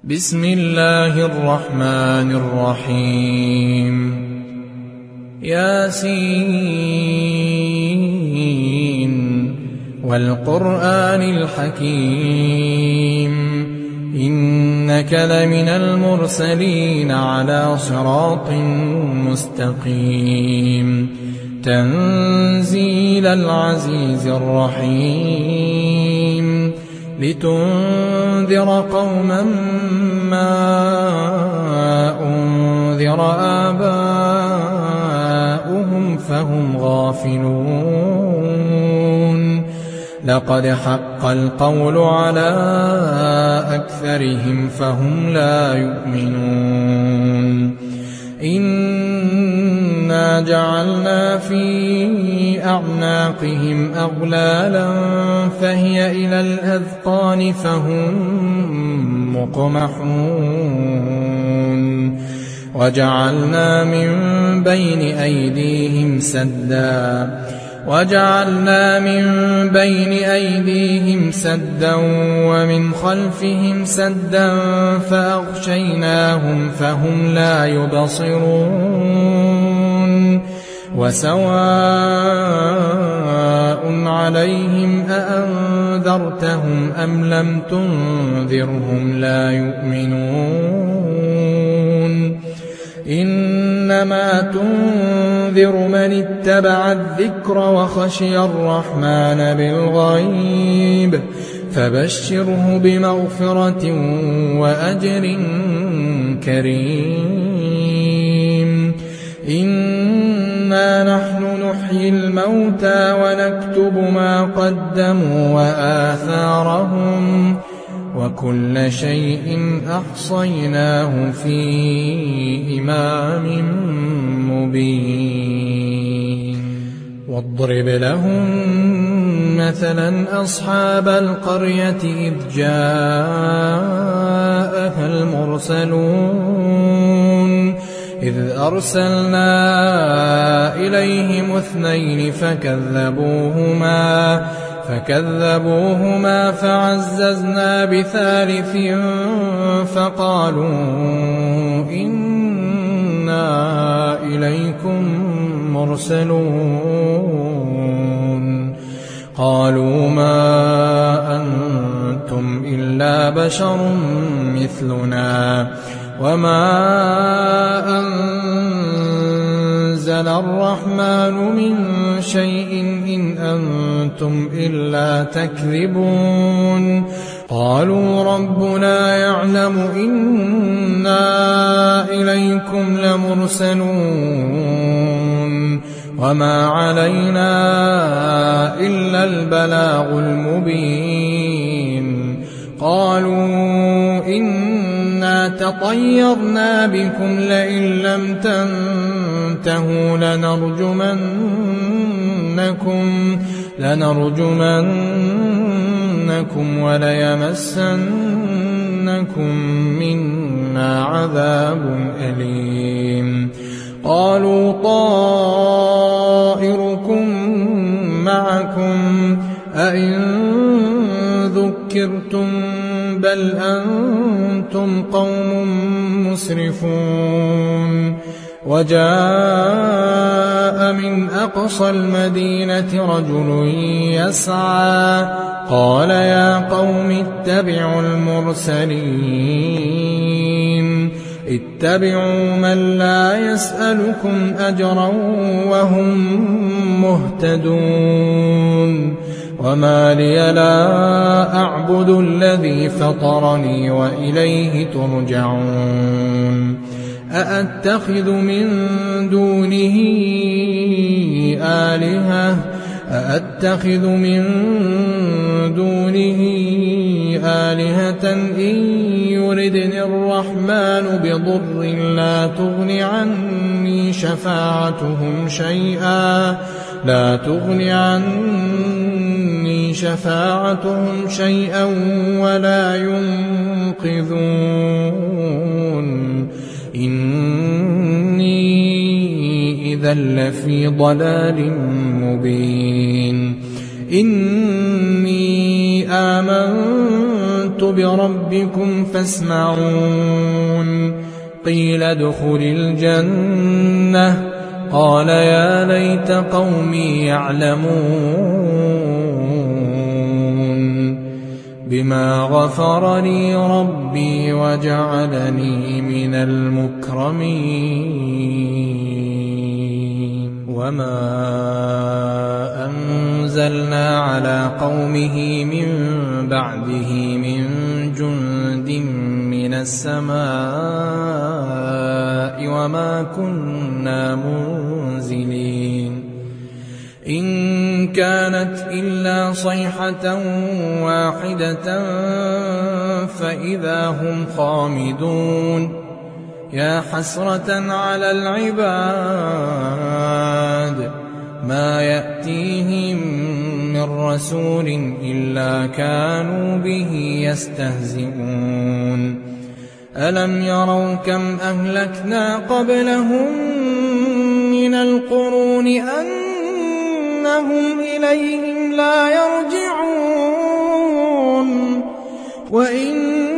بسم الله الرحمن الرحيم ياسين والقرآن الحكيم إنك لمن المرسلين على صراط مستقيم تنزيل العزيز الرحيم لتنذر قوما ما أنذر آباؤهم فهم غافلون لقد حق القول على أكثرهم فهم لا يؤمنون إنا جعلنا في أعناقهم أغلالا فهي إلى الأذقان فهم مقمحون وجعلنا من بين أيديهم سدا ومن خلفهم سدا فأغشيناهم فهم لا يبصرون وسواء عليهم أأنذرتهم أم لم تنذرهم لا يؤمنون إنما تنذر من اتبع الذكر وخشي الرحمن بالغيب فبشره بمغفرة وأجر كريم إنا نحن نحيي الموتى ونكتب ما قدموا وآثارهم وكل شيء أحصيناه في إمام مبين واضرب لهم مثلا أصحاب القرية إذ جاءها المرسلون إذ أرسلنا إليهم 2 فكذبوهما فعززنا ب3 فقالوا إنا إليكم مرسلون قالوا ما أنتم إلا بشر مثلنا وما أنزل الرحمن من شيء إن أنتم إلا تكذبون قالوا ربنا يعلم إنا إليكم لمرسلون وما علينا إلا البلاغ المبين قالوا إنا تطيرنا بكم لئن لم تنتهوا لنرجمنكم وليمسنكم منا عذاب أليم قالوا طائركم معكم أئن ذكرتم بل أنتم قوم مسرفون وجاء من أقصى المدينة رجل يسعى قال يا قوم اتبعوا المرسلين اتبعوا من لا يسألكم أجرا وهم مهتدون وما لي لا أعبد الذي فطرني وإليه ترجعون أأتخذ من دونه آلهة إن يردني الرحمن بضر لا تغن عني شفاعتهم شيئا ولا ينقذون إني إذا لفي ضلال مبين إني آمنت آمنت بربكم فاسمعون قيل ادخل الجنة قال يا ليت قومي يعلمون بما غفر لي ربي وجعلني من المكرمين وما أنزلنا على قومه من بعده من جند من السماء وما كنا منزلين إن كانت إلا صيحة واحدة فإذا هم خامدون يا حسرة على العباد ما يأتيهم من رسول إلا كانوا به يستهزئون ألم يروا كم أهلكنا قبلهم من القرون أنهم إليهم لا يرجعون وإن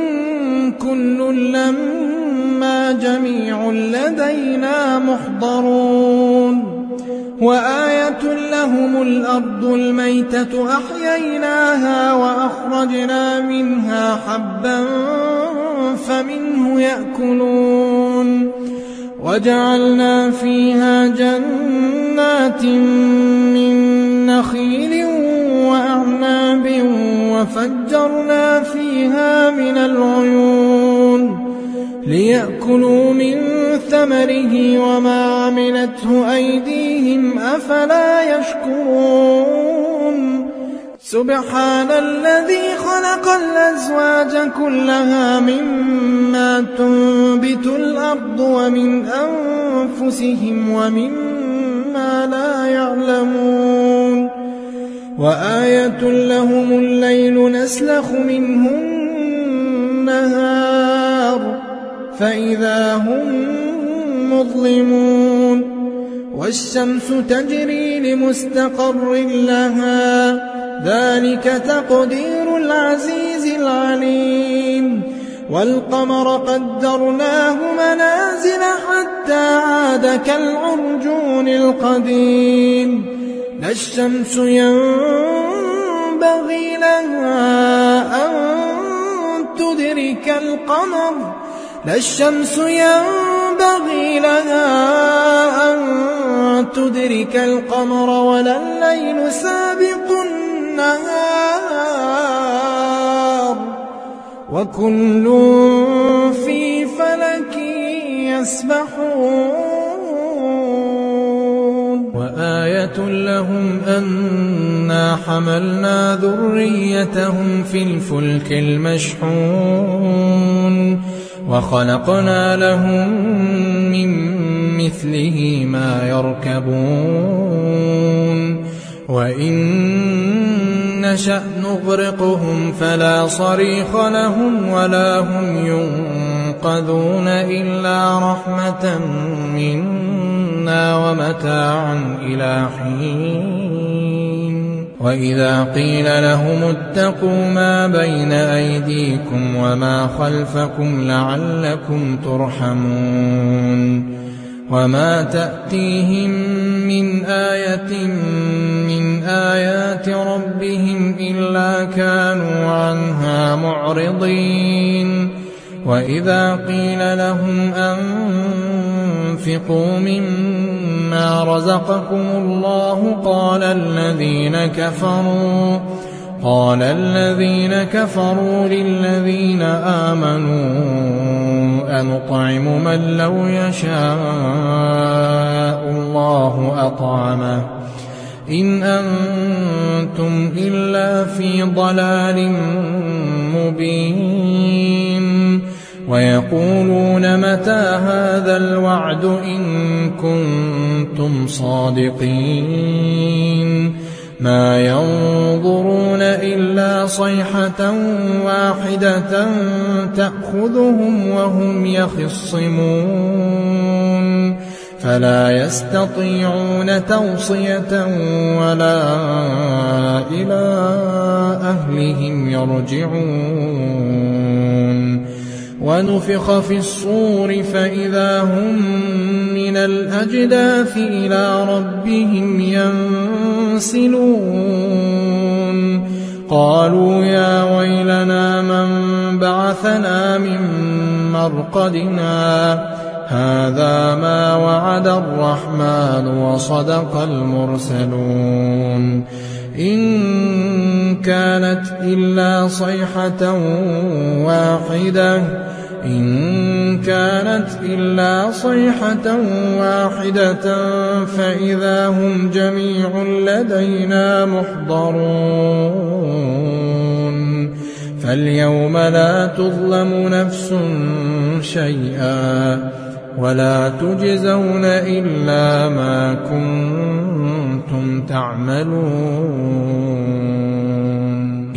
كل لما جميع لدينا محضرون وآية لهم الأرض الميتة أحييناها وأخرجنا منها حبا فمنه يأكلون وجعلنا فيها جنات من نخيل وأعناب وفجرنا فيها من العيون ليأكلوا من ثمره وما عملته أيديهم أفلا يشكرون سبحان الذي خلق الأزواج كلها مما تنبت الأرض ومن أنفسهم ومما لا يعلمون وآية لهم الليل نسلخ منه النهار فإذا هم مظلمون والشمس تجري لمستقر لها ذلك تقدير العزيز العليم والقمر قدرناه منازل حتى عاد كالعرجون القديم لا الشمس ينبغي لها أن تدرك القمر لا الشمس ينبغي لها أن تدرك القمر ولا الليل سابق النهار وكل في فلك يسبحون وآية لهم أنا حملنا ذريتهم في الفلك المشحون وخلقنا لهم من مثله ما يركبون وإن نشأ نغرقهم فلا صريخ لهم ولا هم ينقذون إلا رحمة منا ومتاعا إلى حين وإذا قيل لهم اتقوا ما بين أيديكم وما خلفكم لعلكم ترحمون وما تأتيهم من آية من آيات ربهم إلا كانوا عنها معرضين وإذا قيل لهم أنفقوا مما رزقكم الله قال الذين كفروا للذين آمنوا أنطعم من لو يشاء الله أطعمه إن أنتم إلا في ضلال مبين ويقولون متى هذا الوعد إن كنتم صادقين ما ينظرون إلا صيحة واحدة تأخذهم وهم يخصمون فلا يستطيعون توصية ولا إلى أهلهم يرجعون ونفخ في الصور فإذا هم من الأجداث إلى ربهم ينسلون قالوا يا ويلنا من بعثنا من مرقدنا هذا ما وعد الرحمن وصدق المرسلون إن كانت إلا صيحة واحدة فإذا هم جميع لدينا محضرون فاليوم لا تظلم نفس شيئا ولا تجزون إلا ما كنتم تعملون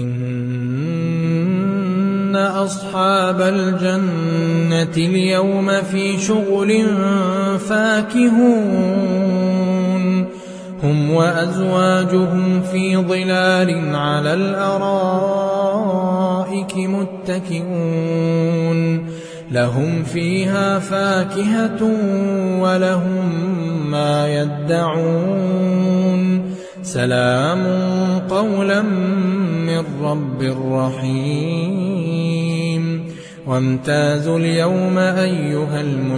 إن أصحاب الجنة اليوم في شغل فاكهون هم وأزواجهم في ظلال على الأرائك متكئون لهم فيها فاكهة ولهم ما يدعون سلام قولا من رب رحيم وامتازوا اليوم أيها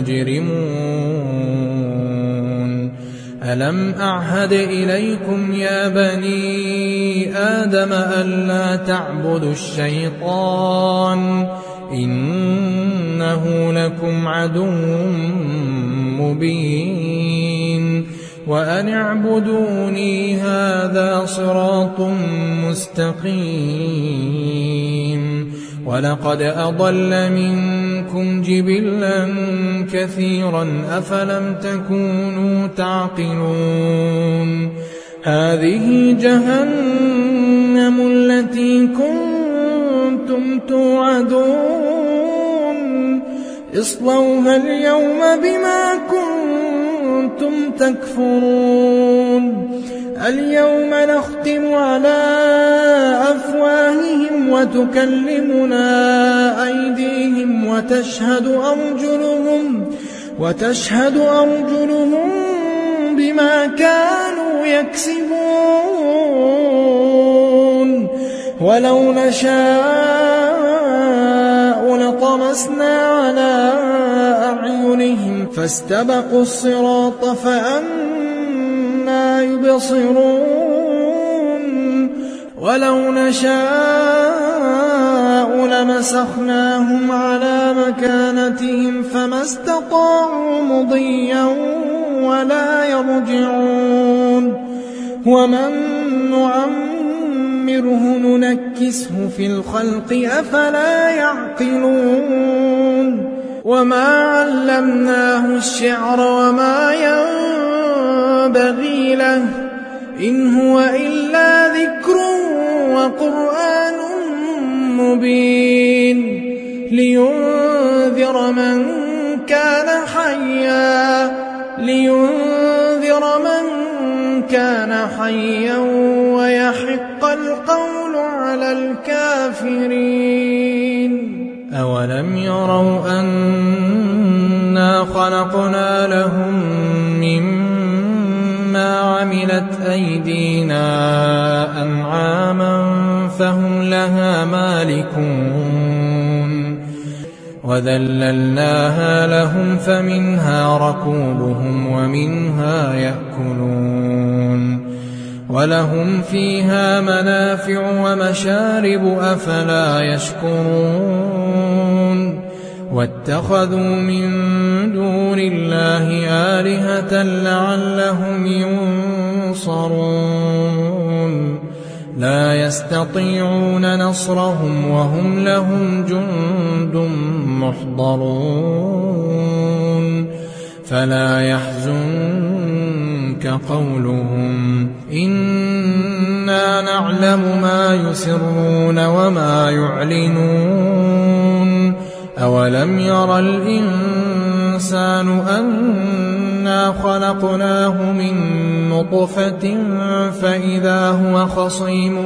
المجرمون ألم أعهد إليكم يا بني آدم ألا تعبدوا الشيطان إنه لكم عدو مبين وأن اعبدوني هذا صراط مستقيم ولقد أضل منكم جبلا كثيرا أفلم تكونوا تعقلون هذه جهنم التي كنتم توعدون اصلوها اليوم بما كنتم تكفرون اليوم نختم على أفواههم وتكلمنا أيديهم وتشهد أرجلهم بما كانوا يكسبون ولو نشاء لطمسنا على أعينهم فاستبقوا الصراط فأنى يبصرون ولو نشاء لمسخناهم على مكانتهم فما استطاعوا مضيا ولا يرجعون ومن نعمره ننكسه في الخلق أفلا يعقلون وما علمناه الشعر وما ينبغي له إن هو إلا ذكر وقرآن مبين لينذر من كان حيا ويحق القول على الكافرين أولم يروا أنا خلقنا لهم مما عملت أيدينا أنعاما فهم لها مالكون وذللناها لهم فمنها ركوبهم ومنها يأكلون ولهم فيها منافع ومشارب أفلا يشكرون واتخذوا من دون الله آلهة لعلهم ينصرون لا يستطيعون نصرهم وهم لهم جند محضرون فلا يحزنك قولهم إنا نعلم ما يسرون وما يعلنون أولم ير الإنسان أنا خلقناه من نطفة فإذا هو خصيم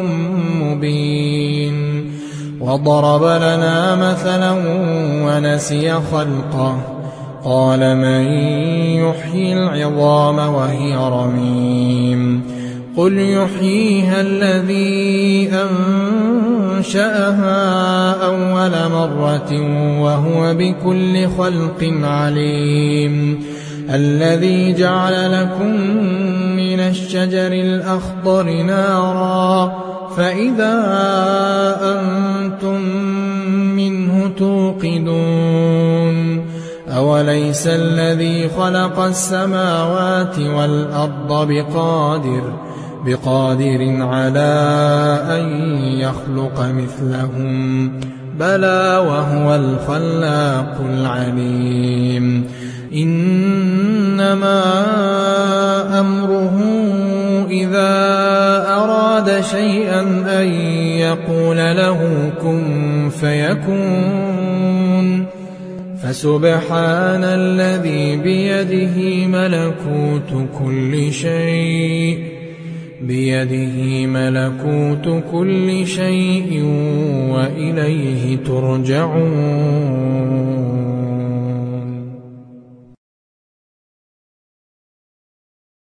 مبين وضرب لنا مثلا ونسي خلقه قال من يحيي العظام وهي رميم قل يحييها الذي أنشأها أول مرة وهو بكل خلق عليم الذي جعل لكم من الشجر الأخضر نارا فإذا أنتم منه توقدون أوليس الذي خلق السماوات والأرض بقادر على أن يخلق مثلهم بلى وهو الخلاق العليم إنما أمره إذا أراد شيئا أن يقول له كن فيكون فسبحان الذي بيده ملكوت كل شيء وإليه ترجعون